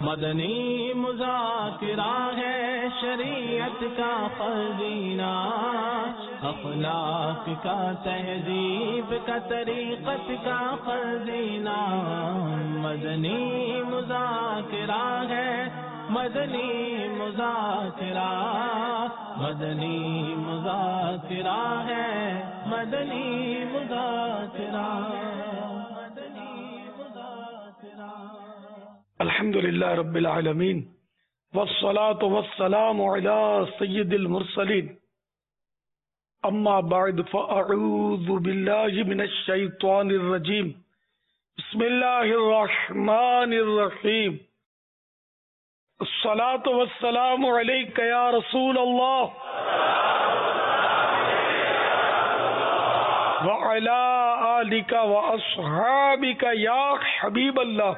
مدنی مذاکرہ ہے شریعت کا خزینہ، اخلاق کا تہذیب کا طریقت کا خزینہ، مدنی مذاکرہ ہے، مدنی مذاکرہ، مدنی مذاکرہ ہے، مدنی مذاکرہ، مدنی مذاکرہ۔ الحمد للہ رب العالمین والصلاة والسلام علی سید المرسلین، اما بعد فاعوذ باللہ من الشیطان الرجیم، بسم اللہ الرحمن الرحیم، الصلاة والسلام علیک یا رسول اللہ وعلی آلک واصحابک یا حبیب اللہ۔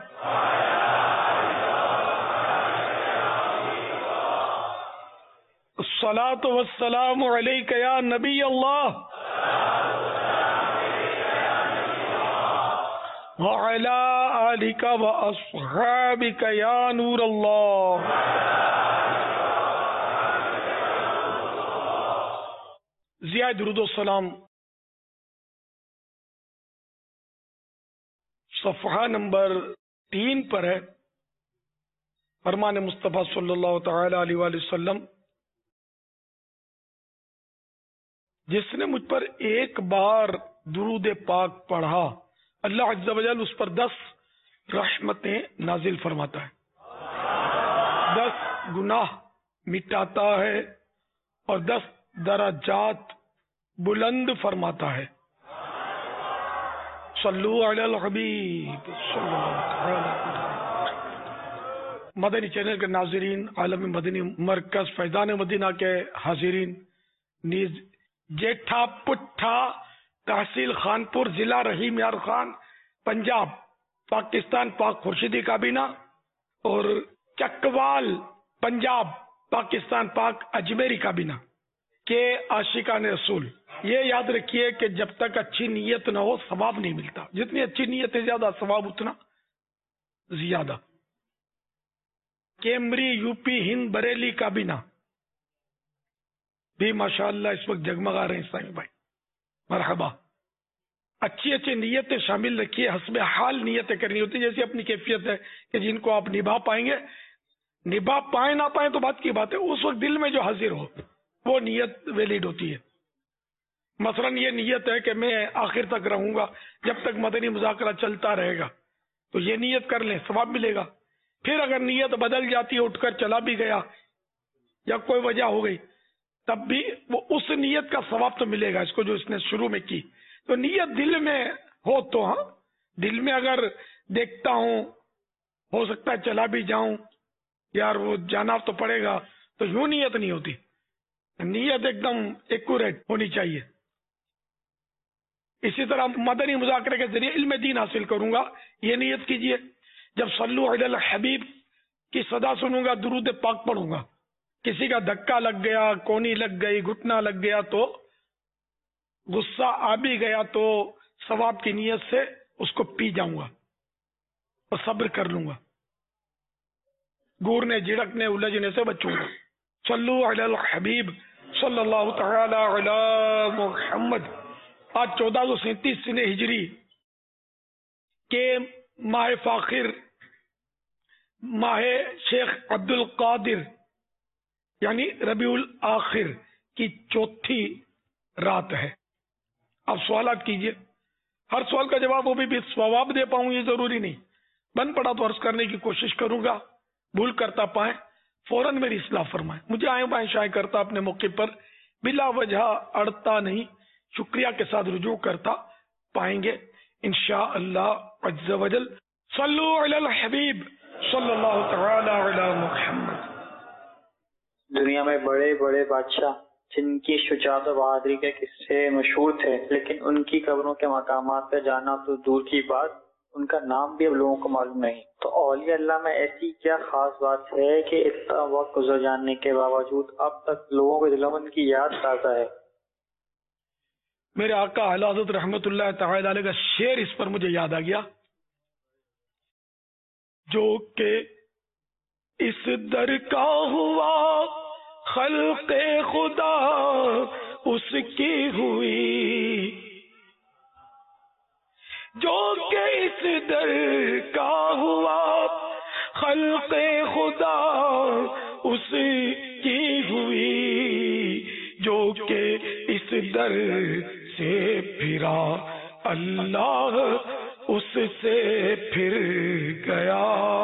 الصلاة والسلام علیک یا نبی اللہ وعلی آلک واصحابک یا نور اللہ۔ ضیاء درود و سلام صفحہ نمبر 3 پر ہے۔ فرمان مصطفیٰ صلی اللہ تعالی علیہ وآلہ وسلم، جس نے مجھ پر ایک بار درود پاک پڑھا اللہ عز و جل اس پر 10 رحمتیں نازل فرماتا ہے، 10 گناہ مٹاتا ہے اور 10 درجات بلند فرماتا ہے۔ صلو علی الحبیب صلی اللہ تعالی مدنی چینل کے ناظرین، عالم مدنی مرکز فیضان مدینہ کے حاضرین، نیز جیٹھا پٹھا تحصیل خانپور ضلع رحیم یار خان پنجاب پاکستان پاک خورشیدی کابینہ اور چکوال پنجاب پاکستان پاک اجمیری کابینہ کے عاشقان رسول، یہ یاد رکھیے کہ جب تک اچھی نیت نہ ہو ثواب نہیں ملتا۔ جتنی اچھی نیت ہے زیادہ ثواب اتنا زیادہ۔ کیمری یو پی ہند بریلی کابینہ بھی ماشاءاللہ اس وقت جگمگا رہے ہیں سائیں بھائی، مرحبا۔ اچھی اچھی نیتیں شامل رکھیے، حسب حال نیتیں کرنی ہوتی، جیسی اپنی کیفیت ہے کہ جن کو آپ نبھا پائیں گے، نبھا پائیں نہ پائیں تو بات کی بات ہے، اس وقت دل میں جو حاضر ہو وہ نیت ویلڈ ہوتی ہے۔ مثلا یہ نیت ہے کہ میں آخر تک رہوں گا جب تک مدنی مذاکرہ چلتا رہے گا، تو یہ نیت کر لیں، ثواب ملے گا۔ پھر اگر نیت بدل جاتی ہے، اٹھ کر چلا بھی گیا یا کوئی وجہ ہو گئی، تب بھی وہ اس نیت کا ثواب تو ملے گا اس کو جو اس نے شروع میں کی۔ تو نیت دل میں ہو تو، ہاں دل میں اگر دیکھتا ہوں ہو سکتا ہے چلا بھی جاؤں، یار وہ جانا تو پڑے گا، تو یوں نیت نہیں ہوتی، نیت ایک دم ایکوریٹ ہونی چاہیے۔ اسی طرح مدنی مذاکرے کے ذریعے علم دین حاصل کروں گا، یہ نیت کیجئے۔ جب صلو علی الحبیب کی صدا سنوں گا، درود پاک پڑھوں گا، کسی کا دھکا لگ گیا، کونی لگ گئی، گھٹنا لگ گیا، تو غصہ آ بھی گیا تو ثواب کی نیت سے اس کو پی جاؤں گا اور صبر کر لوں گا، گورنے جھڑکنے الجھنے سے بچوں گا۔ صلو علی الحبیب صلی اللہ تعالی علی محمد۔ آج 1437 سنہ ہجری کے ماہ فاخر، ماہ شیخ عبد القادر یعنی ربیع الاخر کی 4تھی رات ہے۔ آپ سوالات کیجئے، ہر سوال کا جواب وہ بھی ثواب دے پاؤں یہ ضروری نہیں، بن پڑا تو عرض کرنے کی کوشش کروں گا، بھول کرتا پائیں فوراً میری اصلاح فرمائیں، مجھے آئیں بائیں شائع کرتا اپنے موقع پر بلا وجہ اڑتا نہیں، شکریہ کے ساتھ رجوع کرتا پائیں گے انشاءاللہ عز و جل۔ صلو علی الحبیب صلی اللہ تعالی علی محمد۔ دنیا میں بڑے بڑے بادشاہ جن کی شجاعت و بہادری کے قصے مشہور تھے، لیکن ان کی قبروں کے مقامات پہ جانا تو دور کی بات، ان کا نام بھی اب لوگوں کو معلوم نہیں۔ تو اولیاء اللہ میں ایسی کیا خاص بات ہے کہ اتنا وقت گزر جانے کے باوجود اب تک لوگوں کے دلوں میں ان کی یاد تازہ ہے؟ میرے آقا اعلی حضرت رحمت اللہ تعالی علیہ کا شعر اس پر مجھے یاد آ گیا، جو کہ اس در کا ہوا خلق خدا اس کی ہوئی، جو کہ اس در کا ہوا خلق خدا اس کی ہوئی، جو کہ اس در سے پھرا اللہ اس سے پھر گیا،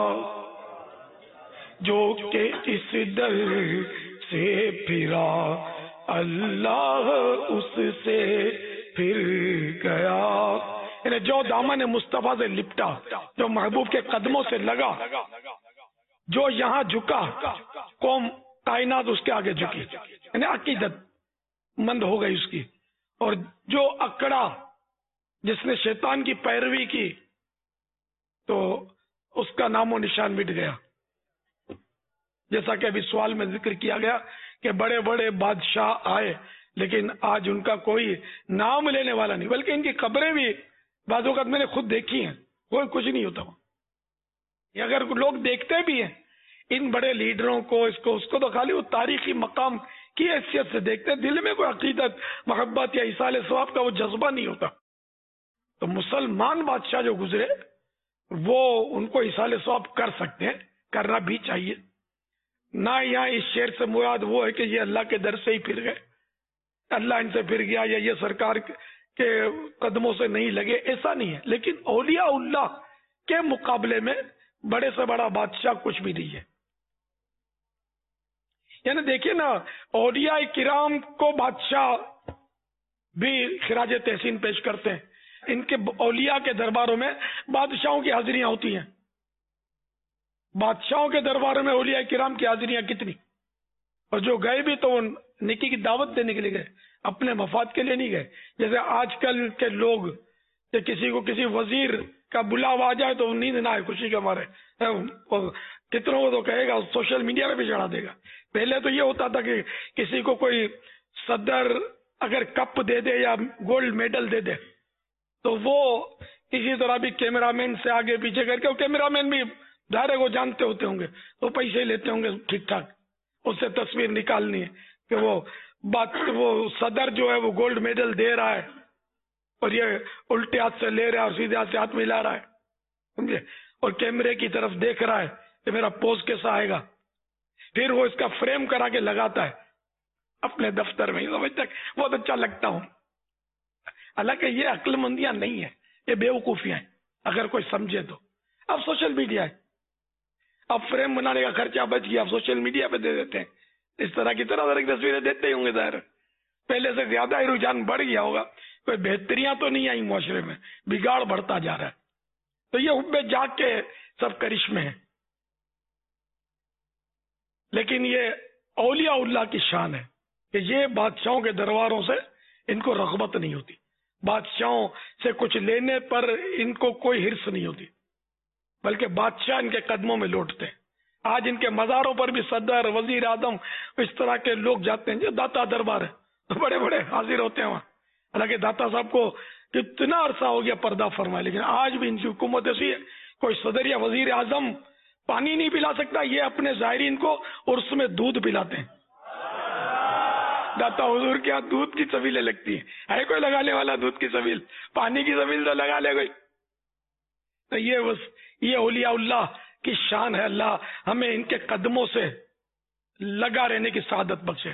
جو کہ اس در سے پھرا اللہ اس سے پھر گیا، یعنی جو دامن مصطفیٰ سے لپٹا، جو محبوب کے قدموں سے لگا، جو یہاں جھکا، قوم کائنات اس کے آگے جھکی، یعنی عقیدت مند ہو گئی اس کی، اور جو اکڑا، جس نے شیطان کی پیروی کی، تو اس کا نام و نشان مٹ گیا۔ جیسا کہ ابھی سوال میں ذکر کیا گیا کہ بڑے بڑے بادشاہ آئے، لیکن آج ان کا کوئی نام لینے والا نہیں، بلکہ ان کی قبریں بھی بعض اوقات میں نے خود دیکھی ہیں، کوئی کچھ نہیں ہوتا وہاں۔ اگر لوگ دیکھتے بھی ہیں ان بڑے لیڈروں کو، اس کو تو خالی وہ تاریخی مقام کی حیثیت سے دیکھتے ہیں، دل میں کوئی عقیدت، محبت یا ایصال ثواب کا وہ جذبہ نہیں ہوتا۔ تو مسلمان بادشاہ جو گزرے وہ ان کو ایصال ثواب کر سکتے ہیں، کرنا بھی چاہیے۔ نہ یہاں اس شعر سے مراد وہ ہے کہ یہ اللہ کے در سے ہی پھر گئے، اللہ ان سے پھر گیا، یا یہ سرکار کے قدموں سے نہیں لگے، ایسا نہیں ہے۔ لیکن اولیاء اللہ کے مقابلے میں بڑے سے بڑا بادشاہ کچھ بھی نہیں ہے۔ یعنی دیکھیے نا، اولیاء کرام کو بادشاہ بھی خراج تحسین پیش کرتے ہیں، ان کے اولیاء کے درباروں میں بادشاہوں کی حاضریاں ہوتی ہیں، بادشاہوں کے درباروں میں اولیاء کرام کی حاضریاں کتنی، اور جو گئے بھی تو وہ نیکی کی دعوت دینے کے لیے گئے، اپنے مفاد کے لیے نہیں گئے۔ جیسے آج کل کے لوگ کہ کسی کو کسی وزیر کا بلاوا آ جائے تو نیند نہ آئے خوشی کے مارے، کتنوں کو تو کہے گا، سوشل میڈیا پہ بھی چڑھا دے گا۔ پہلے تو یہ ہوتا تھا کہ کسی کو کوئی صدر اگر کپ دے دے یا گولڈ میڈل دے دے تو وہ اسی طرح بھی کیمرہ مین سے آگے پیچھے کر کے، وہ کیمرہ مین بھی دائرے کو جانتے ہوتے ہوں گے، وہ پیسے لیتے ہوں گے ٹھیک ٹھاک، اس سے تصویر نکالنی ہے کہ وہ صدر جو ہے وہ گولڈ میڈل دے رہا ہے اور یہ الٹے ہاتھ سے لے رہا ہے اور سیدھے ہاتھ سے ہاتھ ملا رہا ہے، سمجھے، اور کیمرے کی طرف دیکھ رہا ہے کہ میرا پوز کیسا آئے گا، پھر وہ اس کا فریم کرا کے لگاتا ہے اپنے دفتر میں، سمجھتا ہے بہت اچھا لگتا ہوں۔ حالانکہ یہ عقل مندیاں نہیں ہے، یہ بیوقوفیاں ہیں اگر کوئی سمجھے تو۔ اب سوشل میڈیا ہے، اب فریم بنانے کا خرچہ بچ گیا، اب سوشل میڈیا پہ دے دیتے ہیں، اس طرح کی طرح تصویریں دیتے ہی ہوں گے، ظاہر پہلے سے زیادہ ہی رجحان بڑھ گیا ہوگا، کوئی بہتریاں تو نہیں آئی معاشرے میں، بگاڑ بڑھتا جا رہا ہے۔ تو یہ حب جاگ کے سب کرشمے ہیں، لیکن یہ اولیاء اللہ کی شان ہے کہ یہ بادشاہوں کے درباروں سے ان کو رغبت نہیں ہوتی، بادشاہوں سے کچھ لینے پر ان کو کوئی حرص نہیں ہوتی، بلکہ بادشاہ ان کے قدموں میں لوٹتے ہیں۔ آج ان کے مزاروں پر بھی صدر، وزیر اعظم، اس طرح کے لوگ جاتے ہیں، جو داتا دربار ہے، بڑے بڑے حاضر ہوتے ہیں وہاں۔ حالانکہ داتا صاحب کو کتنا عرصہ ہو گیا پردہ فرمائے، لیکن آج بھی ان کی حکومت ایسی ہے، کوئی صدر یا وزیر اعظم پانی نہیں پلا سکتا، یہ اپنے زائرین کو عرس میں دودھ پلاتے ہیں۔ داتا حضور کے ہاتھ دودھ کی سبیلیں لگتی ہیں، ہے کوئی لگانے والا دودھ کی سبیل؟ پانی کی سبیل تو لگا لے کوئی۔ تو یہ اولیاء اللہ کی شان ہے، اللہ ہمیں ان کے قدموں سے لگا رہنے کی سعادت بخشے۔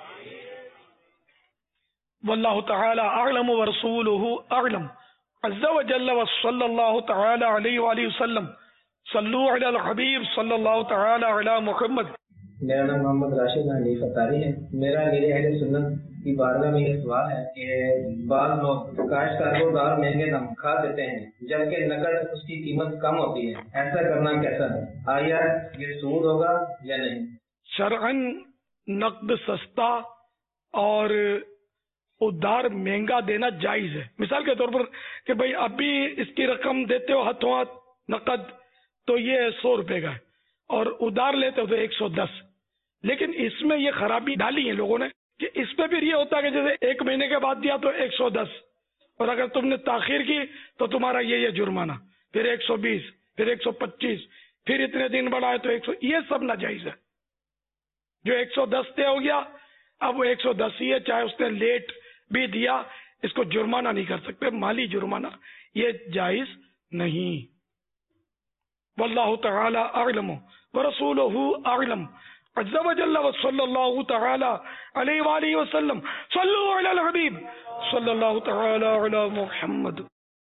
واللہ تعالی اعلم ورسولہ اعلم عز وجل وصلی اللہ تعالی علیہ وآلہ وسلم۔ صلو علی الحبیب صلی اللہ تعالی علی محمد۔ میرا نام محمد راشد حنیف اتاری ہے۔ میرا میرے اہل سنت کی بارگاہ میں یہ سوال ہے کہ بعض لوگ کاشتکار کو دار مہنگے دم کھا دیتے ہیں جبکہ نقد اس کی قیمت کم ہوتی ہے، ایسا کرنا کیسا ہے؟ آیا یہ سود ہوگا یا نہیں؟ شرعاً نقد سستا اور ادھار مہنگا دینا جائز ہے۔ مثال کے طور پر کہ بھائی ابھی اس کی رقم دیتے ہو ہاتھوں ہاتھ نقد تو یہ 100 روپے کا ہے، اور ادھار لیتے ہو تو 110۔ لیکن اس میں یہ خرابی ڈالی ہے لوگوں نے کہ اس پہ پھر یہ ہوتا ہے کہ جیسے 1 مہینے کے بعد دیا تو 110، اور اگر تم نے تاخیر کی تو تمہارا یہ جرمانہ، پھر 120، پھر 125، پھر اتنے دن بڑھائے تو 100، یہ سب ناجائز ہے. جو 110 طے ہو گیا اب وہ 110 ہی ہے، چاہے اس نے لیٹ بھی دیا، اس کو جرمانہ نہیں کر سکتے، مالی جرمانہ یہ جائز نہیں. واللہ تعالی اعلم ورسولہ اعلم عز وجل وصلی اللہ تعالی علیہ وآلہ وسلم. صلوا علی الحبیب صلی اللہ تعالی علی محمد.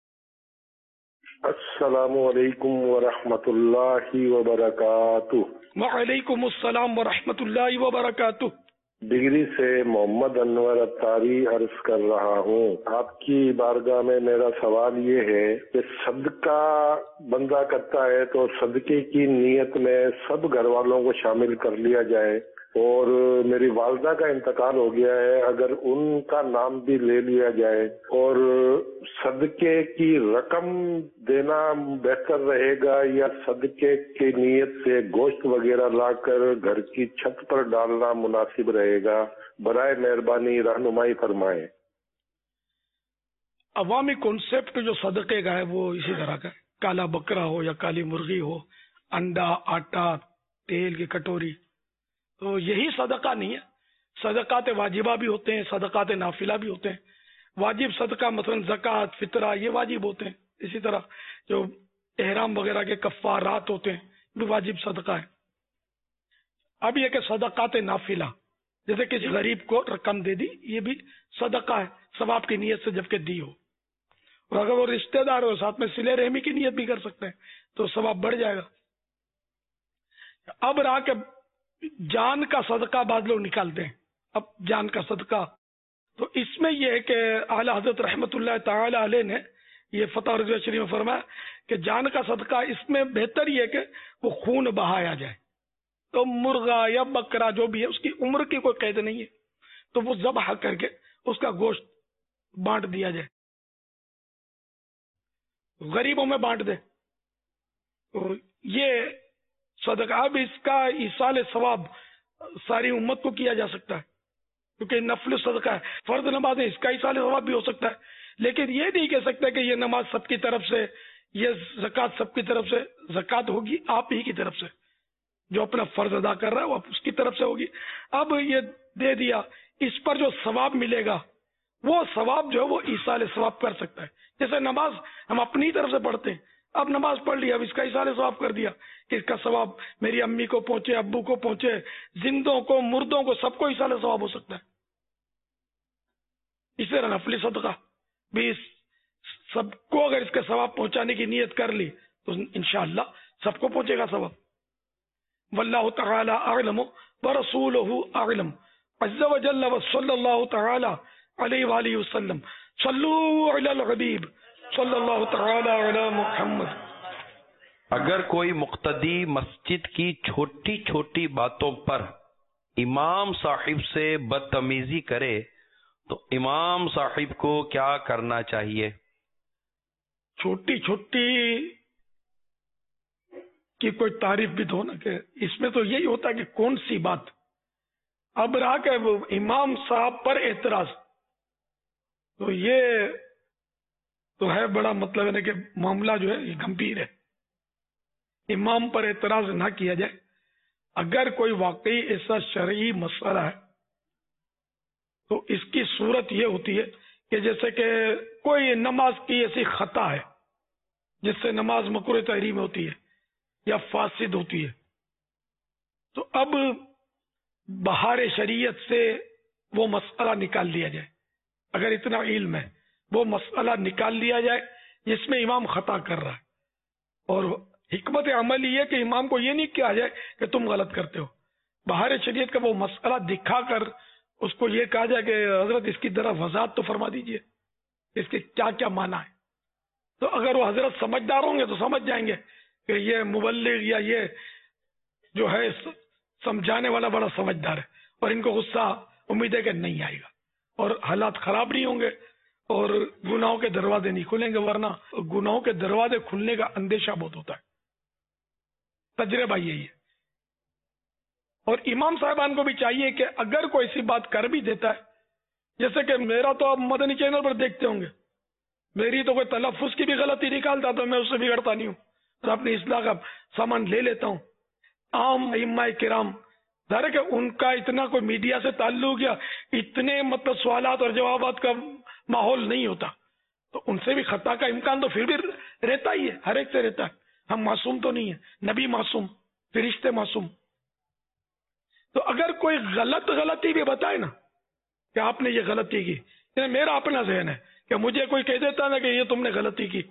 السلام علیکم ورحمۃ اللہ وبرکاتہ. وعلیکم السلام ورحمۃ اللہ وبرکاتہ. ڈگری سے محمد انور اتاری عرض کر رہا ہوں. آپ کی بارگاہ میں میرا سوال یہ ہے کہ صدقہ بندہ کرتا ہے تو صدقے کی نیت میں سب گھر والوں کو شامل کر لیا جائے، اور میری والدہ کا انتقال ہو گیا ہے، اگر ان کا نام بھی لے لیا جائے اور صدقے کی رقم دینا بہتر رہے گا، یا صدقے کی نیت سے گوشت وغیرہ لا کر گھر کی چھت پر ڈالنا مناسب رہے گا؟ برائے مہربانی رہنمائی فرمائیں. عوامی کنسپٹ جو صدقے کا ہے وہ اسی طرح کا ہے، کالا بکرا ہو یا کالی مرغی ہو، انڈا، آٹا، تیل کی کٹوری، تو یہی صدقہ نہیں ہے. صدقات واجبہ بھی ہوتے ہیں، صدقات نافلہ بھی ہوتے ہیں. واجب صدقہ مثلا زکوٰۃ، فطرہ، یہ واجب ہوتے ہیں. اسی طرح جو احرام وغیرہ کے کفارات ہوتے ہیں بھی واجب صدقہ ہے. اب یہ کہ صدقات نافلہ جیسے کسی غریب کو رقم دے دی، یہ بھی صدقہ ہے ثواب کی نیت سے جبکہ دی ہو، اور اگر وہ رشتہ دار ہو ساتھ میں صلہ رحمی کی نیت بھی کر سکتے ہیں تو ثواب بڑھ جائے گا. اب رہا کہ جان کا صدقہ بعض لوگ نکالتے ہیں. اب جان کا صدقہ تو اس میں یہ ہے کہ اعلی حضرت رحمت اللہ تعالی علیہ نے یہ فتح رضویہ شریف میں فرمایا کہ جان کا صدقہ اس میں بہتر یہ ہے کہ وہ خون بہایا جائے. تو مرغا یا بکرا جو بھی ہے اس کی عمر کی کوئی قید نہیں ہے، تو وہ ذبح کر کے اس کا گوشت بانٹ دیا جائے، غریبوں میں بانٹ دے. تو یہ صدقہ اب اس کا ایصال ثواب ساری امت کو کیا جا سکتا ہے کیونکہ نفل صدقہ ہے. فرض نماز ہے، اس کا ایصال ثواب بھی ہو سکتا ہے، لیکن یہ نہیں کہہ سکتا کہ یہ نماز سب کی طرف سے، یہ زکوٰۃ سب کی طرف سے. زکوٰۃ ہوگی آپ ہی کی طرف سے، جو اپنا فرض ادا کر رہا ہے وہ اس کی طرف سے ہوگی. اب یہ دے دیا، اس پر جو ثواب ملے گا وہ ثواب جو ہے وہ ایصال ثواب کر سکتا ہے. جیسے نماز ہم اپنی طرف سے پڑھتے ہیں، اب نماز پڑھ لی، اب اس کا ایصال ثواب کر دیا کہ اس کا ثواب میری امی کو پہنچے، ابو کو پہنچے، زندوں کو، مردوں کو، سب کو ایصال ثواب ہو سکتا ہے. اس طرح نفلی صدقہ بھی سب کو اگر اس کا ثواب پہنچانے کی نیت کر لی تو انشاءاللہ سب کو پہنچے گا ثواب. واللہ تعالی اعلم ورسولہ اعلم عز وجل وصلی اللہ تعالی علیہ وآلہ وسلم. صلوا علی الحبیب صلی اللہ تعالی علی محمد. اگر کوئی مقتدی مسجد کی چھوٹی چھوٹی باتوں پر امام صاحب سے بدتمیزی کرے تو امام صاحب کو کیا کرنا چاہیے؟ چھوٹی چھوٹی کی کوئی تعریف بھی تو نا، کہ اس میں تو یہی ہوتا ہے کہ کون سی بات. اب رہا کہ وہ امام صاحب پر اعتراض، تو یہ تو ہے بڑا مطلب ہے کہ معاملہ جو ہے یہ گمبھیر ہے. امام پر اعتراض نہ کیا جائے. اگر کوئی واقعی ایسا شرعی مسئلہ ہے تو اس کی صورت یہ ہوتی ہے کہ جیسے کہ کوئی نماز کی ایسی خطا ہے جس سے نماز مکروہ تحریم ہوتی ہے یا فاسد ہوتی ہے، تو اب بہار شریعت سے وہ مسئلہ نکال لیا جائے. اگر اتنا علم ہے وہ مسئلہ نکال لیا جائے جس میں امام خطا کر رہا ہے، اور حکمت عمل یہ کہ امام کو یہ نہیں کہا جائے کہ تم غلط کرتے ہو. بہار شریعت کا وہ مسئلہ دکھا کر اس کو یہ کہا جائے کہ حضرت اس کی ذرا وضاحت تو فرما دیجئے، اس کے کیا کیا معنی ہے. تو اگر وہ حضرت سمجھدار ہوں گے تو سمجھ جائیں گے کہ یہ مبلغ یا یہ جو ہے سمجھانے والا بڑا سمجھدار ہے، اور ان کو غصہ امید ہے کہ نہیں آئے گا، اور حالات خراب نہیں ہوں گے، اور گناہوں کے دروازے نہیں کھلیں گے. ورنہ گناہوں کے دروازے کھلنے کا اندیشہ بہت ہوتا ہے. تجربہ یہی ہے. اور امام صاحبان کو بھی چاہیے کہ اگر کوئی سی بات کر بھی دیتا ہے، جیسے کہ میرا تو آپ مدنی چینل پر دیکھتے ہوں گے، میری تو کوئی تلفظ کی بھی غلطی نکالتا تو میں اس سے بگڑتا نہیں ہوں، اور اپنی اصلاح کا سامان لے لیتا ہوں. عام ائمہ کرام ظاہر ہے کہ ان کا اتنا کوئی میڈیا سے تعلق یا اتنے مطلب سوالات اور جوابات کا ماحول نہیں ہوتا، تو ان سے بھی خطا کا امکان تو پھر بھی رہتا ہی ہے، ہر ایک سے رہتا ہے. ہم معصوم تو نہیں ہیں، نبی معصوم، فرشتے معصوم. تو اگر کوئی غلطی بھی بتائے نا کہ آپ نے یہ غلطی کی، یہ میرا اپنا ذہن ہے کہ مجھے کوئی کہہ دیتا نا کہ یہ تم نے غلطی کی،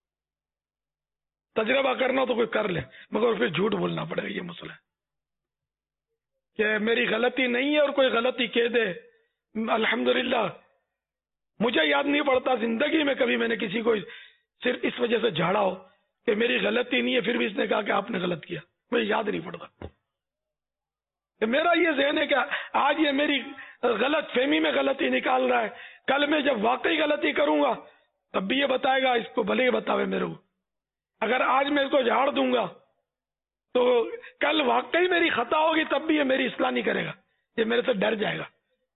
تجربہ کرنا تو کوئی کر لے، مگر پھر جھوٹ بولنا پڑے گا. یہ مسئلہ ہے کہ میری غلطی نہیں ہے اور کوئی غلطی کہہ دے. الحمدللہ مجھے یاد نہیں پڑتا زندگی میں کبھی میں نے کسی کو صرف اس وجہ سے جھاڑا ہو کہ میری غلطی نہیں ہے پھر بھی اس نے کہا کہ آپ نے غلط کیا. مجھے یاد نہیں پڑتا. کہ میرا یہ ذہن ہے کہ آج یہ میری غلط فہمی میں غلطی نکال رہا ہے، کل میں جب واقعی غلطی کروں گا تب بھی یہ بتائے گا، اس کو بھلے ہی بتاوے میرے کو. اگر آج میں اس کو جھاڑ دوں گا تو کل واقعی میری خطا ہوگی تب بھی یہ میری اصلاح نہیں کرے گا، یہ میرے سے ڈر جائے گا.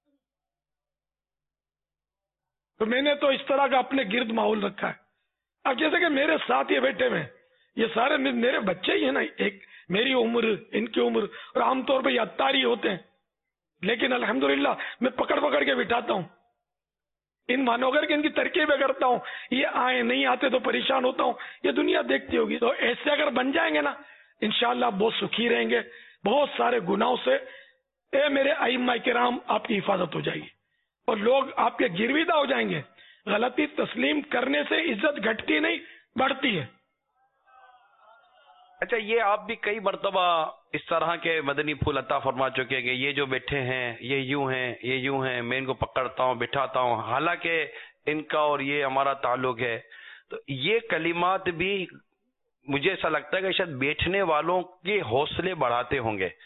تو میں نے تو اس طرح کا اپنے گرد ماحول رکھا ہے. اب جیسے کہ میرے ساتھ یہ بیٹھے ہوئے یہ سارے میرے بچے ہی ہیں نا، ایک میری عمر، ان کی عمر، اور عام طور پہ یہ اتاری ہوتے ہیں، لیکن الحمدللہ میں پکڑ کے بٹھاتا ہوں. ان مانو کر کے ان کی ترکیبیں کرتا ہوں، یہ آئے نہیں آتے تو پریشان ہوتا ہوں. یہ دنیا دیکھتی ہوگی. تو ایسے اگر بن جائیں گے نا انشاءاللہ بہت سکھی رہیں گے. بہت سارے گناہوں سے اے میرے ائمہ کرام آپ کی حفاظت ہو جائے گی اور لوگ آپ کے گرویدہ ہو جائیں گے. غلطی تسلیم کرنے سے عزت گھٹتی نہیں بڑھتی ہے. اچھا، یہ آپ بھی کئی مرتبہ اس طرح کے مدنی پھول عطا فرما چکے کہ یہ جو بیٹھے ہیں یہ یوں ہیں، یہ یوں ہیں، میں ان کو پکڑتا ہوں بٹھاتا ہوں، حالانکہ ان کا اور یہ ہمارا تعلق ہے. تو یہ کلمات بھی مجھے ایسا لگتا ہے کہ شاید بیٹھنے والوں کے حوصلے بڑھاتے ہوں گے.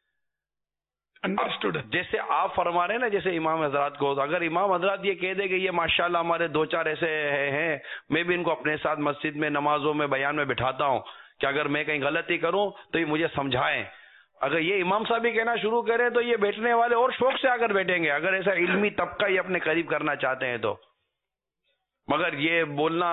جیسے آپ فرما رہے ہیں نا، جیسے امام حضرات کو، اگر امام حضرات یہ کہہ دے کہ یہ ماشاءاللہ ہمارے دو چار ایسے ہیں، میں بھی ان کو اپنے ساتھ مسجد میں نمازوں میں بیان میں بٹھاتا ہوں کہ اگر میں کہیں غلطی کروں تو یہ مجھے سمجھائیں. اگر یہ امام صاحب ہی کہنا شروع کریں تو یہ بیٹھنے والے اور شوق سے آ کر بیٹھیں گے، اگر ایسا علمی طبقہ یہ اپنے قریب کرنا چاہتے ہیں تو. مگر یہ بولنا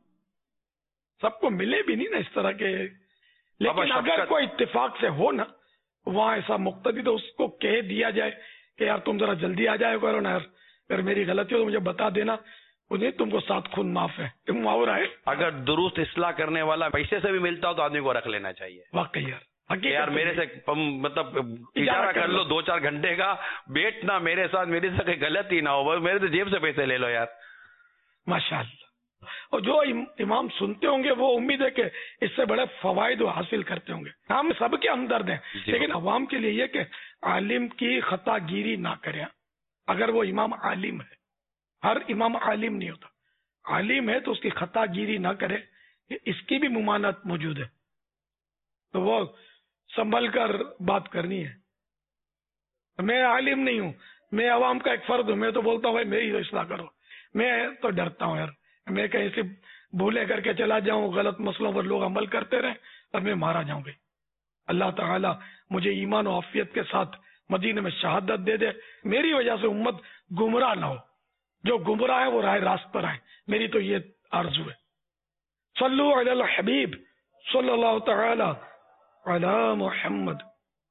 سب کو ملے بھی نہیں نا اس طرح کے. لیکن اگر کوئی اتفاق سے ہو نا وہاں ایسا مقتدی تو اس کو کہہ دیا جائے کہ یار تم ذرا جلدی آ جائے کرو نا یار، اگر میری غلطی ہو تو مجھے بتا دینا، انہیں تم کو 7 خون معاف ہے. محاورہ ہے. اگر درست اصلاح کرنے والا پیسے سے بھی ملتا ہو تو آدمی کو رکھ لینا چاہیے. واقعی یار میرے سے مطلب اجارہ کر لو 2-4 گھنٹے کا، بیٹھنا میرے ساتھ، میرے سے کوئی غلطی نہ ہو، میرے سے جیب سے پیسے لے لو یار. ماشاءاللہ. اور جو امام سنتے ہوں گے وہ امید ہے کہ اس سے بڑے فوائد حاصل کرتے ہوں گے. ہم سب کے ہمدرد ہیں، لیکن عوام کے لیے یہ کہ عالم کی خطا گیری نہ کریں. اگر وہ امام عالم ہے، ہر امام عالم نہیں ہوتا، عالم ہے تو اس کی خطا گیری نہ کرے، اس کی بھی ممانعت موجود ہے. تو وہ سنبھل کر بات کرنی ہے. میں عالم نہیں ہوں، میں عوام کا ایک فرد ہوں، میں تو بولتا ہوں بھائی میری تو اصلاح کرو. میں تو ڈرتا ہوں یار میں کہیں سے بھولے کر کے چلا جاؤں، غلط مسئلوں پر لوگ عمل کرتے رہیں اور میں مارا جاؤں گی. اللہ تعالی مجھے ایمان و عافیت کے ساتھ مدینے میں شہادت دے دے، میری وجہ سے امت گمراہ نہ ہو، جو گمراہ ہے وہ راہ راست پر آئے. میری تو یہ آرزو ہے. صلو علی الحبیب صلی اللہ تعالی علی محمد.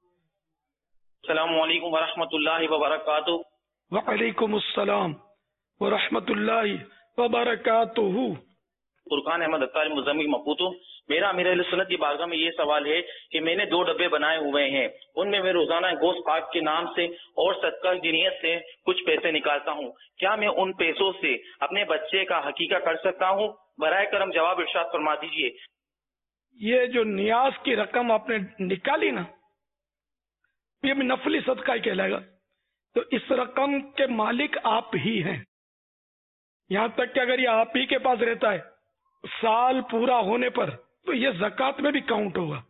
السلام علیکم ورحمۃ اللہ وبرکاتہ. وعلیکم السلام ورحمۃ اللہ وبرکاتہ. فرقان احمد اختاری مزمل مپوتو. میرا امیر اہل سنت کی بارگاہ میں یہ سوال ہے کہ میں نے 2 ڈبے بنائے ہوئے ہیں، ان میں روزانہ گوشت پاک کے نام سے اور صدقہ کی نیت سے کچھ پیسے نکالتا ہوں. کیا میں ان پیسوں سے اپنے بچے کا حقیقہ کر سکتا ہوں؟ برائے کرم جواب ارشاد فرما دیجیے. یہ جو نیاز کی رقم آپ نے نکالی نا، یہ بھی نفلی صدقہ ہی کہلائے گا. تو اس رقم کے مالک آپ ہی ہیں. یہاں تک کہ اگر یہ آپ ہی کے پاس رہتا ہے سال پورا ہونے پر تو یہ زکوٰۃ میں بھی کاؤنٹ ہوگا.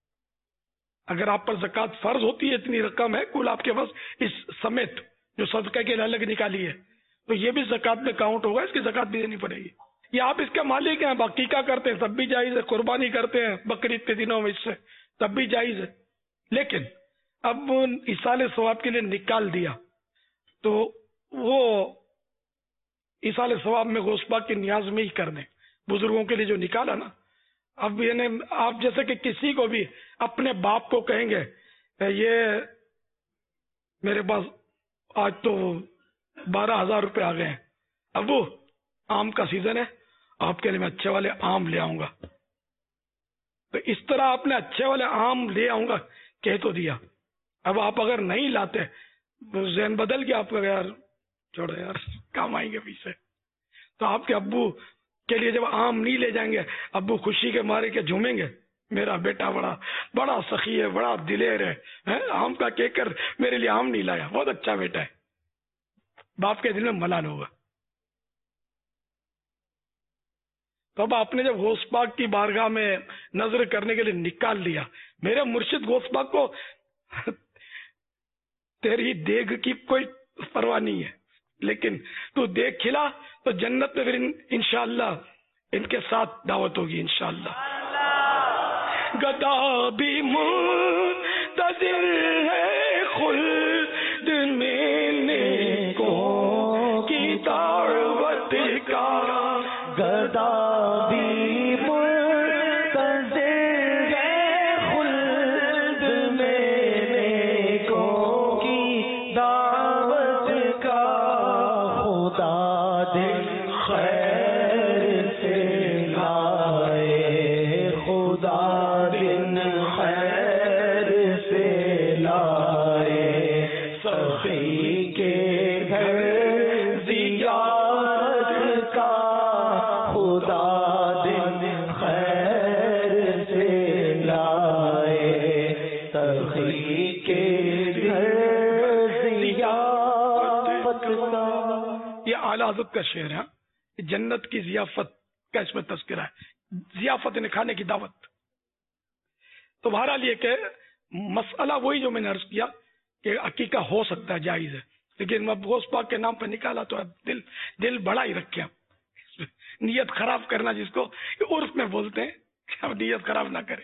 اگر آپ پر زکوٰۃ فرض ہوتی ہے اتنی رقم ہے کل آپ کے پاس اس سمیت جو صدقہ کے لیے الگ نکالی ہے تو یہ بھی زکوٰۃ میں کاؤنٹ ہوگا، اس کی زکوٰۃ بھی دینی پڑے گی. یہ آپ اس کے مالک ہیں، عقیقہ کرتے ہیں تب بھی جائز ہے، قربانی کرتے ہیں بقرعید کے دنوں میں اس سے تب بھی جائز ہے. لیکن اب ایصال ثواب کے لیے نکال دیا تو وہ ایصال ثواب میں گوشت پاک کی نیاز میں ہی کر دیں. بزرگوں کے لیے جو نکالا نا اب یعنی آپ جیسے کہ کسی کو بھی اپنے باپ کو کہیں گے یہ میرے پاس آج تو 12,000 روپے آ گئے ہیں، ابو آم کا سیزن ہے، آپ کے لیے میں اچھے والے آم لے آؤں گا. تو اس طرح آپ نے اچھے والے آم لے آؤں گا کہہ تو دیا. اب آپ اگر نہیں لاتے ذہن بدل کے آپ کا یار چھوڑو یار کام آئیں گے پیچھے. تو آپ کے ابو کے لیے جب آم نہیں لے جائیں گے، ابو خوشی کے مارے کے جھومیں گے، میرا بیٹا بڑا سخی ہے، بڑا دلیر ہے، آم کا کہہ کر میرے لیے آم نہیں لایا، بہت اچھا بیٹا ہے. باپ کے دل میں ملال ہوگا. تو اب آپ نے جب غوث پاک کی بارگاہ میں نظر کرنے کے لیے نکال لیا، میرے مرشد غوث پاک کو تیری دیگ کی کوئی پرواہ نہیں ہے، لیکن تو دیگ کھلا تو جنت میں پھر انشاءاللہ ان کے ساتھ دعوت ہوگی انشاءاللہ. گدا بھی منتظر ہے خلد میں نیکوں کی دعوت کا، گدا بھی منتظر ہے خلد میں نیکوں کی دعوت کا، خدا دل خیر سے لائے، خدا دن خیر سے لائے، سخی کے گھر زیارت کا، خدا دن خیر سے لائے، سخی کے گھر زیارت کا. یہ اعلیٰ حضرت کا شعر ہے. جنت کی ضیافت کا اس میں تذکرہ ہے، ضیافت یعنی کھانے کی دعوت. تو بہرحال یہ کہ مسئلہ وہی جو میں نے عرض کیا کہ عقیقہ ہو سکتا ہے، جائز ہے، لیکن اب غوث پاک کے نام پہ نکالا تو اب دل بڑا ہی رکھے. نیت خراب کرنا جس کو عرف میں بولتے ہیں، اب نیت خراب نہ کریں.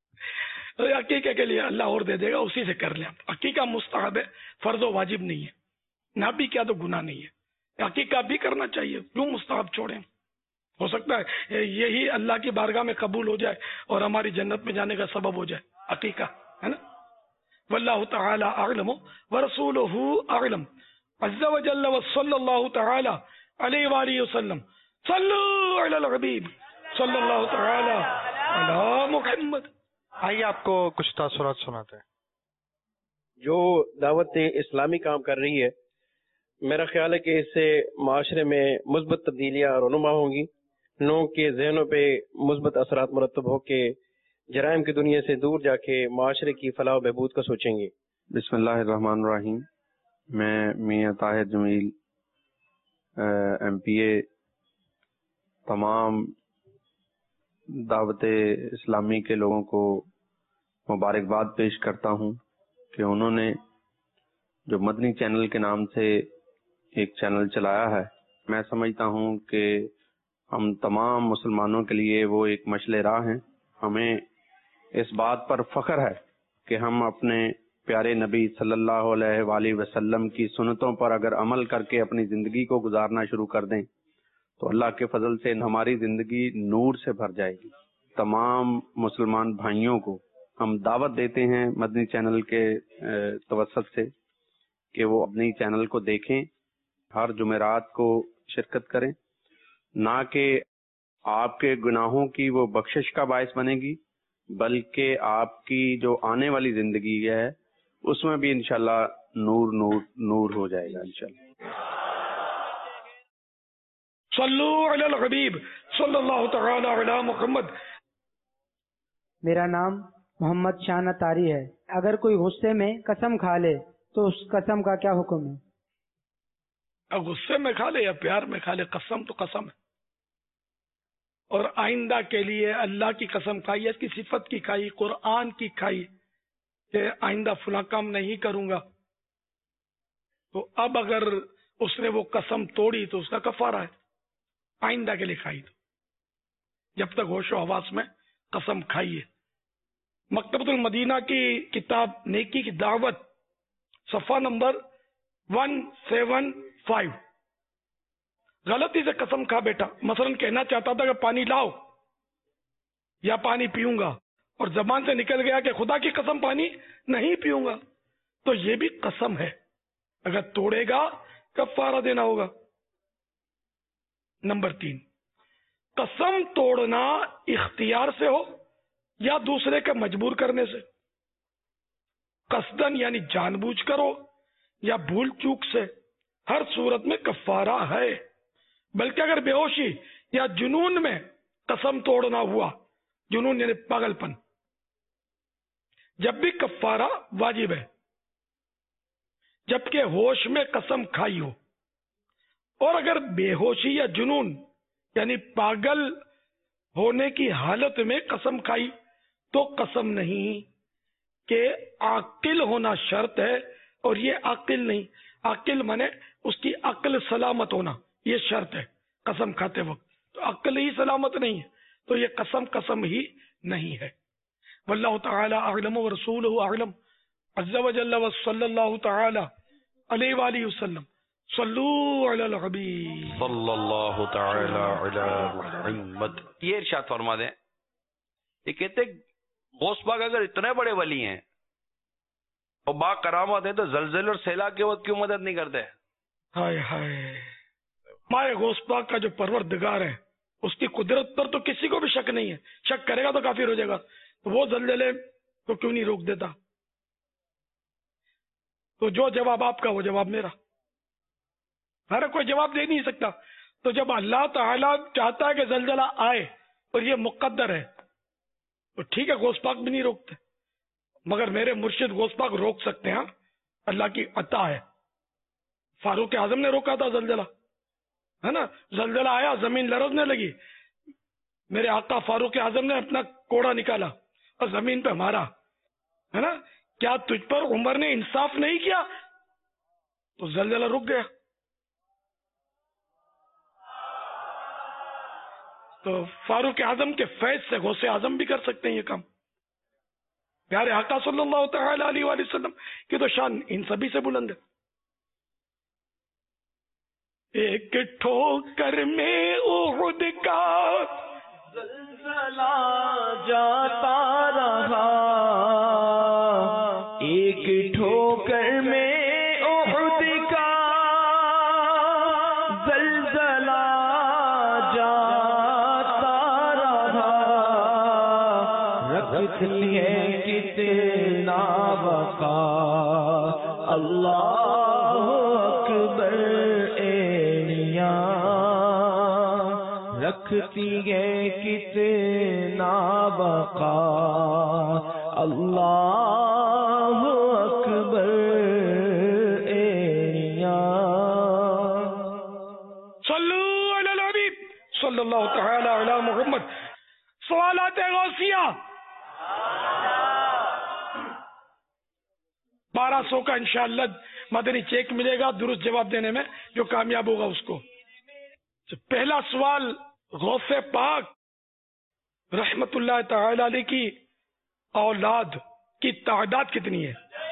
عقیقے کے لیے اللہ اور دے دے گا، اسی سے کر لیں. عقیقہ مستحب ہے، فرض و واجب نہیں ہے. نہ بھی کیا تو گناہ نہیں ہے. عقیقہ بھی کرنا چاہیے، کیوں مستحب چھوڑیں؟ ہو سکتا ہے یہی اللہ کی بارگاہ میں قبول ہو جائے اور ہماری جنت میں جانے کا سبب ہو جائے عقیقہ، ہے نا. واللہ تعالی اعلم ورسولہ اعلم عز وجل وصلی اللہ تعالی علیہ وآلہ وسلم. صلو علی الحبیب صلی اللہ تعالی علی محمد. آئیے آپ کو کچھ تاثرات سناتے ہیں. جو دعوت اسلامی کام کر رہی ہے، میرا خیال ہے کہ اس سے معاشرے میں مثبت تبدیلیاں رونما ہوں گی، لوگوں کے ذہنوں پہ مثبت اثرات مرتب ہو کے جرائم کی دنیا سے دور جا کے معاشرے کی فلاح و بہبود کا سوچیں گے. بسم اللہ الرحمن الرحیم. میں میاں طاہر جمیل ایم پی اے تمام دعوت اسلامی کے لوگوں کو مبارکباد پیش کرتا ہوں کہ انہوں نے جو مدنی چینل کے نام سے ایک چینل چلایا ہے. میں سمجھتا ہوں کہ ہم تمام مسلمانوں کے لیے وہ ایک مشعل راہ ہیں. ہمیں اس بات پر فخر ہے کہ ہم اپنے پیارے نبی صلی اللہ علیہ وآلہ وسلم کی سنتوں پر اگر عمل کر کے اپنی زندگی کو گزارنا شروع کر دیں تو اللہ کے فضل سے ہماری زندگی نور سے بھر جائے گی. تمام مسلمان بھائیوں کو ہم دعوت دیتے ہیں مدنی چینل کے توسط سے کہ وہ اپنی چینل کو دیکھیں، ہر جمعرات کو شرکت کریں. نہ کہ آپ کے گناہوں کی وہ بخشش کا باعث بنے گی، بلکہ آپ کی جو آنے والی زندگی ہے اس میں بھی انشاءاللہ نور نور نور ہو جائے گا انشاءاللہ. صلو علی الحبیب صلی اللہ تعالی علی محمد. میرا نام محمد شان اتاری ہے. اگر کوئی غصے میں قسم کھا لے تو اس قسم کا کیا حکم ہے؟ اب غصے میں کھا لے یا پیار میں کھا لے، قسم تو قسم ہے. اور آئندہ کے لیے اللہ کی قسم کھائی، اس کی صفت کی کھائی، قرآن کی کھائی کہ آئندہ فلاں کام نہیں کروں گا. تو اب اگر اس نے وہ قسم توڑی تو اس کا کفارہ ہے. آئندہ کے لیے کھائی تو جب تک ہوش و حواس میں قسم کھائیے. مکتبۃ المدینہ کی کتاب نیکی کی دعوت صفحہ نمبر 175. غلطی سے قسم کھا بیٹا، مثلا کہنا چاہتا تھا کہ پانی لاؤ، یا پانی پیوں گا اور زبان سے نکل گیا کہ خدا کی قسم پانی نہیں پیوں گا، تو یہ بھی قسم ہے، اگر توڑے گا کفارہ دینا ہوگا۔ نمبر 3، قسم توڑنا اختیار سے ہو یا دوسرے کے مجبور کرنے سے، قصدن یعنی جان بوجھ کر ہو یا بھول چوک سے، ہر صورت میں کفارہ ہے۔ بلکہ اگر بے ہوشی یا جنون میں قسم توڑنا ہوا، جنون یعنی پاگل پن، جب بھی کفارہ واجب ہے، جبکہ ہوش میں قسم کھائی ہو۔ اور اگر بے ہوشی یا جنون یعنی پاگل ہونے کی حالت میں قسم کھائی تو قسم نہیں، کہ عاقل ہونا شرط ہے، اور یہ عاقل نہیں، عاقل مانے اس کی عقل سلامت ہونا، یہ شرط ہے قسم کھاتے وقت، تو عقل ہی سلامت نہیں ہے تو یہ قسم ہی نہیں ہے۔ واللہ تعالی اعلم ورسولہ اعلم عز وجل وصلی اللہ تعالی علیہ وآلہ وسلم۔ صلو علی الحبیب صلی اللہ تعالی علی محمد۔ یہ ارشاد فرما دیں، یہ کہتے غوث پاک اگر اتنے بڑے ولی ہیں اور با کرامت ہیں تو زلزلے اور سیلاب کے وقت کیوں مدد نہیں کرتے؟ ہائے ہائے، مائے غوث پاک کا جو پروردگار ہے اس کی قدرت پر تو کسی کو بھی شک نہیں ہے، شک کرے گا تو کافر ہو جائے گا، تو وہ زلزلے کو کیوں نہیں روک دیتا؟ تو جو جواب آپ کا وہ جواب میرا، ہر کوئی جواب دے نہیں سکتا۔ تو جب اللہ تعالی چاہتا ہے کہ زلزلہ آئے اور یہ مقدر ہے تو ٹھیک ہے، غوث پاک بھی نہیں روکتے، مگر میرے مرشد غوث پاک روک سکتے ہیں، اللہ کی عطا ہے۔ فاروق اعظم نے روکا تھا زلزلہ، ہے نا، زلزلہ آیا، زمین لرزنے لگی، میرے آقا فاروق اعظم نے اپنا کوڑا نکالا اور زمین پہ مارا، ہے نا، کیا تجھ پر عمر نے انصاف نہیں کیا؟ تو زلزلہ رک گیا۔ تو فاروق اعظم کے فیض سے غوث اعظم بھی کر سکتے ہیں یہ کام۔ پیارے آقا صلی اللہ تعالی علیہ وآلہ وسلم کی تو شان ان سبھی سے بلند ہے۔ ایک ٹھوکر میں احد کا زلزلہ جاتا رہا، ایک ٹھوکر میں احد کا زلزلہ جاتا رہا، رکھتی ہے کتنا وقا اللہ اکبر، رکھتی ہے کتنا بقا اللہ اکبر صلو علی الحبیب صلی اللہ تعالی علی محمد۔ سوالات غوثیہ 1200 کا انشاءاللہ مدنی چیک ملے گا درست جواب دینے میں، جو کامیاب ہوگا اس کو۔ پہلا سوال، غوث پاک رحمت اللہ تعالی علیہ کی اولاد کی تعداد کتنی ہے؟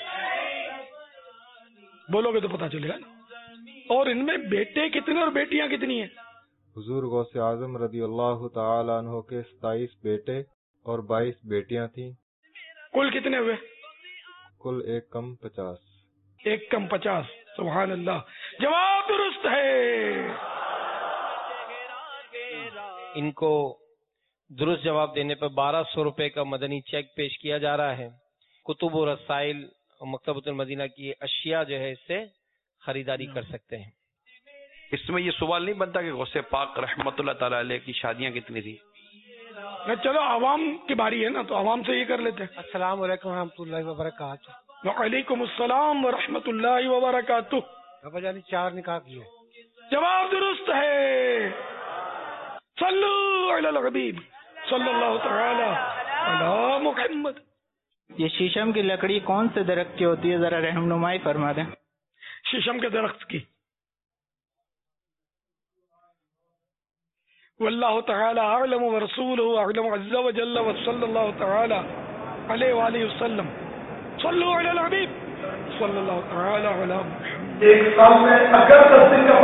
بولو گے تو پتا چلے گا نا۔ اور ان میں بیٹے کتنے اور بیٹیاں کتنی ہیں؟ حضور غوث اعظم رضی اللہ تعالی عنہ کے 27 بیٹے اور 22 بیٹیاں تھیں۔ کل کتنے ہوئے؟ کل 1 کم 50۔ 1 کم 50، سبحان اللہ، جواب درست ہے۔ ان کو درست جواب دینے پر 1200 روپے کا مدنی چیک پیش کیا جا رہا ہے۔ کتب و رسائل اور مکتبۃ المدینہ کی اشیاء جو ہے اس سے خریداری کر سکتے ہیں۔ اس میں یہ سوال نہیں بنتا کہ غوث پاک رحمت اللہ تعالی علیہ کی شادیاں کتنی تھی؟ چلو عوام کی باری ہے نا، تو عوام سے یہ کر لیتے ہیں۔ السلام علیکم ورحمۃ اللہ وبرکاتہ۔ وعلیکم السلام ورحمۃ اللہ وبرکاتہ۔ بابا جانی 4 نکاح کیے۔ جواب درست ہے۔ صلو علی الحبیب صلی اللہ تعالی علی محمد۔ یہ شیشم کی لکڑی کون سے درخت کی ہوتی ہے، ذرا رہنمائی فرما دیں۔ شیشم کے درخت کی۔ واللہ تعالی اعلم ورسولہ اعلم عز وجل وصلی اللہ تعالی علیہ وآلہ وسلم۔ صلو علی الحبیب صلی اللہ تعالی علی محمد۔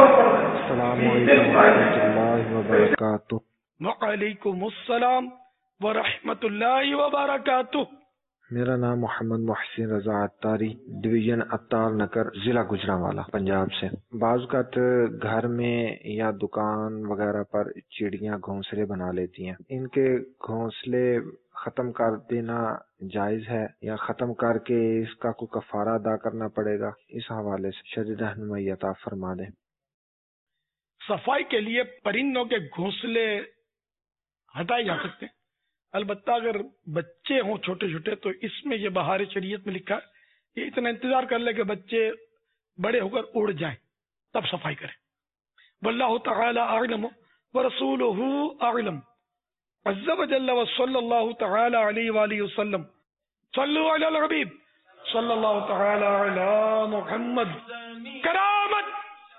السلام علیکم ورحمۃ اللہ وبرکاتہ۔ وعلیکم السلام ورحمۃ اللہ وبرکاتہ۔ میرا نام محمد محسن رضا عطاری، ڈویژن عطار نگر، ضلع گوجرانوالا، پنجاب سے۔ بعض اوقات گھر میں یا دکان وغیرہ پر چڑیاں گھونسلے بنا لیتی ہیں، ان کے گھونسلے ختم کر دینا جائز ہے یا ختم کر کے اس کا کوئی کفارہ ادا کرنا پڑے گا؟ اس حوالے سے شدید رہنمائی عطا فرما دیں۔ صفائی کے لیے پرندوں کے گھونسلے ہٹائے جا سکتے ہیں، البتہ اگر بچے ہوں چھوٹے چھوٹے تو اس میں یہ بہار شریعت میں لکھا ہے کہ اتنا انتظار کر لے کہ بچے بڑے ہو کر اڑ جائیں تب صفائی کریں۔ واللہ تعالی اعلم ورسولہ اعلم، عز وجل وصلی اللہ تعالی علیہ وآلہ وسلم۔ صلوا علی الحبیب صلی اللہ تعالی علی محمد۔ کرامت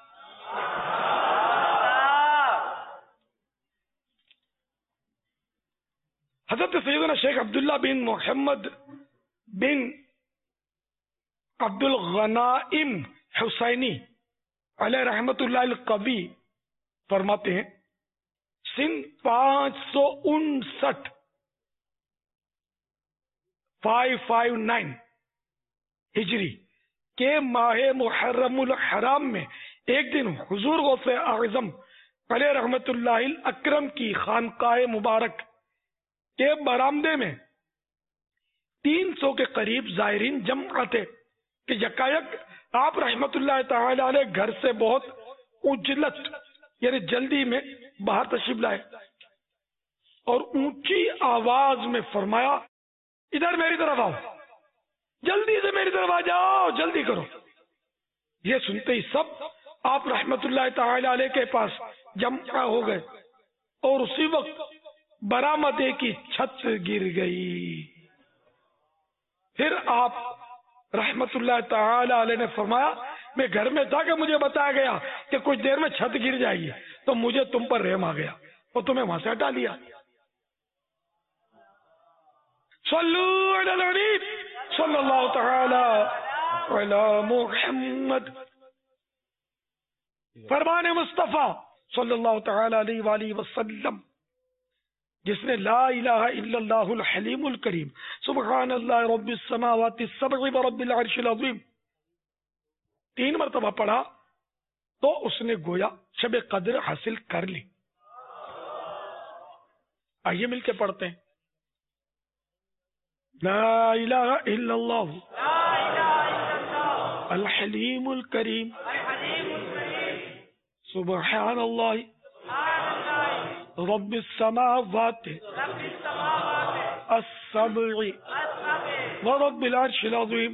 حضرت سیدنا شیخ عبداللہ بن محمد بن عبد الغنائم حسینی علیہ رحمت اللہ القوی فرماتے ہیں، سن 559 ہجری کے ماہ محرم الحرام میں ایک دن حضور غوث اعظم علیہ رحمت اللہ الاکرم کی خانقاہ مبارک کے برآمدے میں 300 کے قریب زائرین جمع تھے کہ یکایک آپ رحمت اللہ تعالی علیہ گھر سے بہت اجلت یعنی جلدی میں باہر تشریف لائے اور اونچی آواز میں فرمایا، ادھر میری طرف آؤ، جلدی سے میری طرف آ جاؤ، جلدی کرو۔ یہ سنتے ہی سب آپ رحمت اللہ تعالی علیہ کے پاس جمع ہو گئے اور اسی وقت برآمدے کی چھت گر گئی۔ پھر آپ رحمت اللہ تعالی علیہ نے فرمایا، میں گھر میں تھا کہ مجھے بتایا گیا کہ کچھ دیر میں چھت گر جائے گی، تو مجھے تم پر رحم آ گیا اور تمہیں وہاں سے ہٹا لیا۔ صلو علی الحبیب صلی اللہ تعالی علی محمد۔ فرمان مصطفیٰ صلی اللہ تعالی علیہ وآلہ وسلم، جس نے لا الہ الا اللہ الحلیم الکریم سبحان اللہ رب السماوات السبع ورب العرش العظیم 3 مرتبہ پڑھا تو اس نے گویا شب قدر حاصل کر لی۔ آئیے مل کے پڑھتے ہیں، لا الہ الا اللہ الحلیم الکریم سبحان اللہ رب السماوات السبع ورب العرش العظیم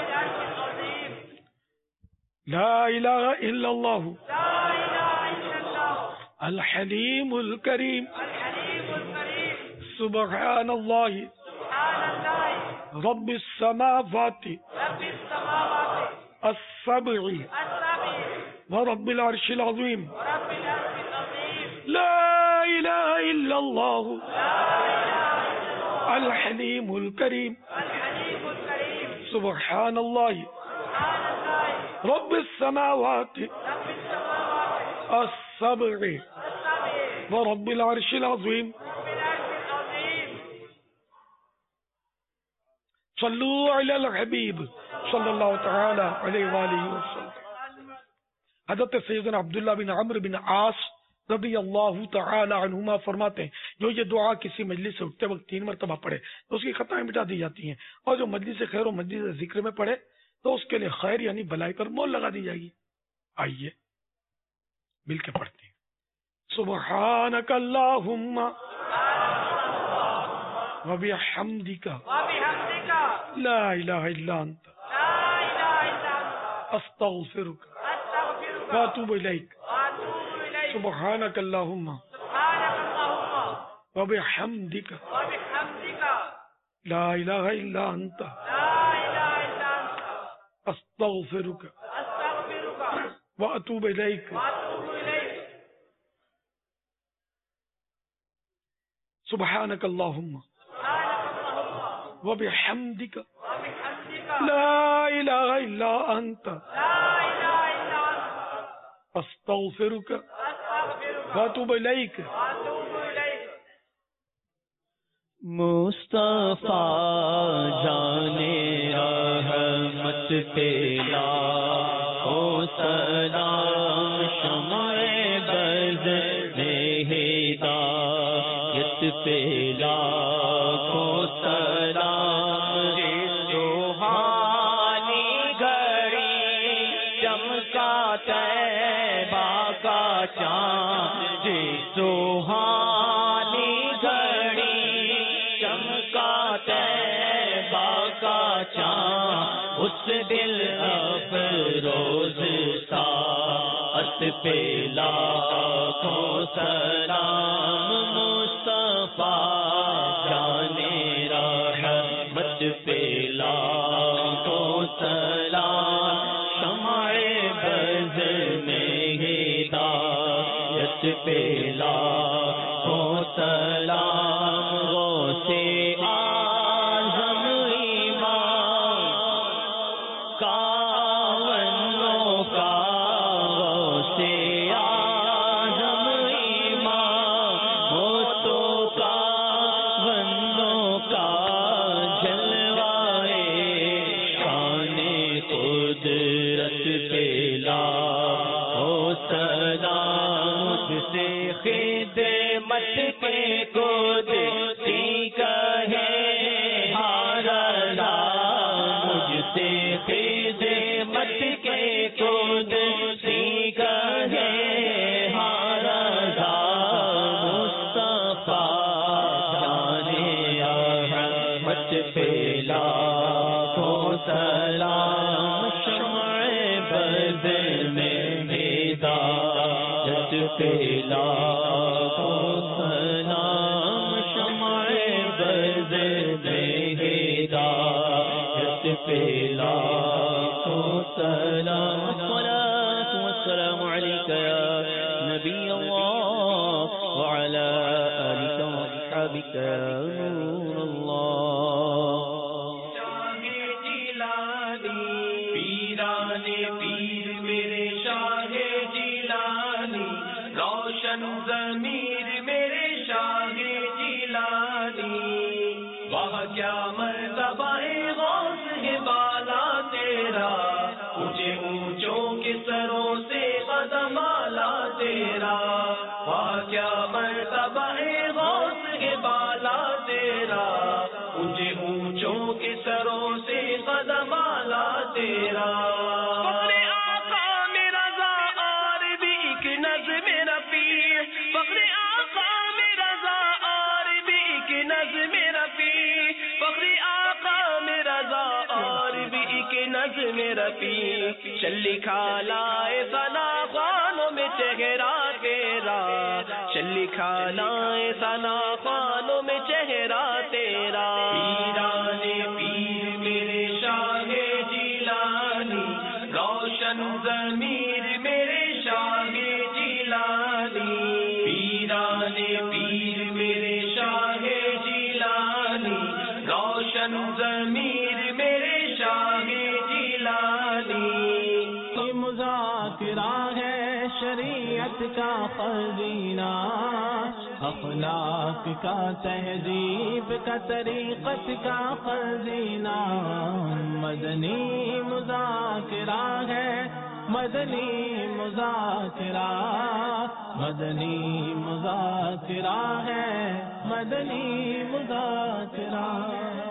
لا الہ الا اللہ الحلیم الکریم سبحان اللہ رب السماوات السبع ورب العرش العظیم لا الہ الا اللہ الحلیم الکریم سبحان اللہ رب السماوات السبع ورب العرش العظیم صلو علی الحبیب صلی اللہ تعالی علیہ وآلہ وسلم۔ حضرت سیدنا عبداللہ بن عمرو بن عاص رضی اللہ تعالی عنہما فرماتے ہیں، جو یہ دعا کسی مجلس سے اٹھتے وقت 3 مرتبہ پڑھے تو اس کی خطائیں مٹا دی جاتی ہیں، اور جو مجلس خیر و مجلس ذکر میں پڑھے تو اس کے لیے خیر یعنی بلائی پر مول لگا دی جائے گی۔ آئیے مل کے پڑھتے ہیں، سبحانک اللہم وبحمدک لا الہ الا انت استغفرک واتوب الیک سبحانک اللہم وبحمدک لا الہ الا انت استغفرک واتوب الیک سبحانک اللہم وبحمدک لا الہ الا انت استغفرک واتوب الیک مصطفیٰ جانے رحمت پہ لاکھوں سلام، شمع بز میں ہدایت پہ لاکھوں سلام، روحانی گھڑی چمکا طیبہ کا چاند، روحانی گھڑی چمکا طیبہ کا چاند، اس دل افروز ساعت پہ لاکھوں سلام، مصطفیٰ جانے رحمت پہ لاکھوں سلام، شمع بز میں ہدایت پہ لاکھوں سلام، غوث اعظم امام کاونوں کا، غوث اعظم امام وہ تو کاونوں کا، جلوائے شان قدرت پہ لاکھوں سلام، مجھ سے خدمت کے قدسی کہے ہر اللہ، مجھ سے خدمت کے قدسی کہے ہر اللہ، مصطفیٰ جانے رحمت پہ لاکھوں سلام، شمع بز میں ہدایت پہ لاکھوں سلام، شمع بز میں ہدایت پہ لاکھوں سلام، الصلاة والسلام علیک یا نبی اللہ وعلی آلک واصحابک یا نور اللہ۔ پیران پیر میرے شاہ جیلانی، روشن ضمیر میرے شاہ جیلانی، واہ کیا مرتبہ غوث ہے بالا تیرا، اونچے اونچوں کے سروں سے قدم اعلیٰ تیرا، واہ کیا مرتبہ غوث ہے بالا تیرا، اونچے اونچوں کے سروں سے قدم اعلیٰ تیرا، فخر آقا میرا ذا اور بھی ایک نظم رفیع، فخر آقا میرا ذا اور بھی ایک نظم رفیع، فخر آقا میرا ذا اور بھی ایک نظم رفیع، چل لکھا لائے ثنا خوانوں میں چہرہ تیرا، چل لکھا لائے ثنا خوانوں میں چہرہ تیرا، پیران پیر میرے شاہ جیلانی، روشن ضمیر میرے شاہ جیلانی، پیران پیر میرے شاہ جیلانی، روشن ضمیر میرے شاہ جیلانی، یہ مذاکرہ ہے شریعت کا خزینہ، اخلاق کا تہذیب کا طریقت کا خزینہ، مدنی مذاکرہ ہے، مدنی مذاکرہ، مدنی مذاکرہ ہے، مدنی مذاکرہ۔